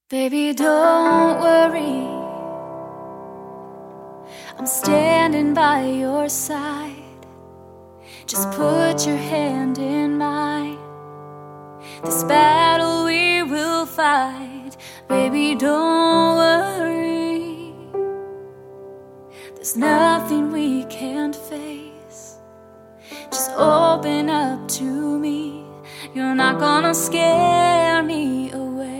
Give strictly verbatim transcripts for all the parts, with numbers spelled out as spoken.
Baby, don't worry, I'm standing by your side. Just put your hand in mine. This battle we will fight. Baby, don't worry, there's nothing we can't face. Just open up to me, you're not gonna scare me away.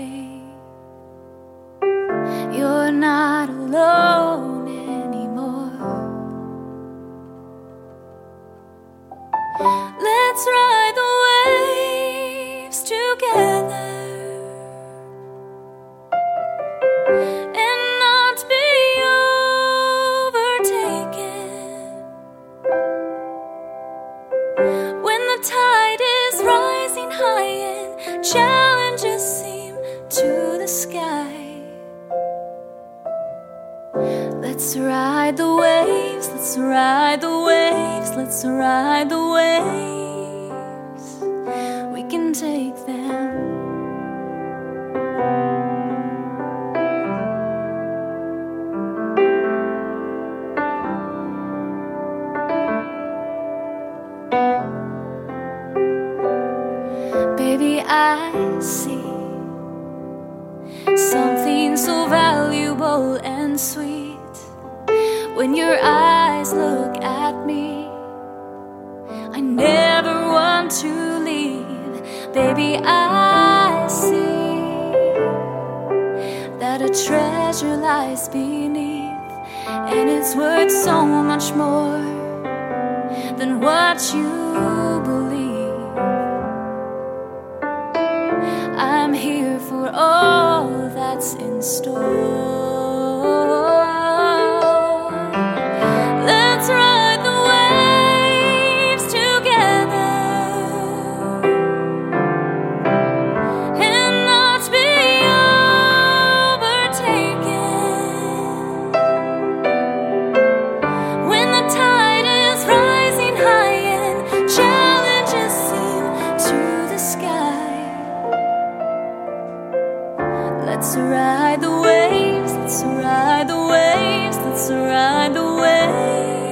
You're not alone anymore. Let's ride the waves together and not be overtaken. When the tide is rising high and challenges seem to the sky, let's ride the waves, let's ride the waves, let's ride the waves. We can take them. Baby, I see something so valuable and sweet when your eyes look at me. I never want to leave. Baby, I see that a treasure lies beneath, and it's worth so much more than what you believe. I'm here for all that's in store. Let's ride the waves together and not be overtaken. When the tide is rising high and challenges seem to the sky, let's ride the waves, let's ride the waves, let's ride the waves.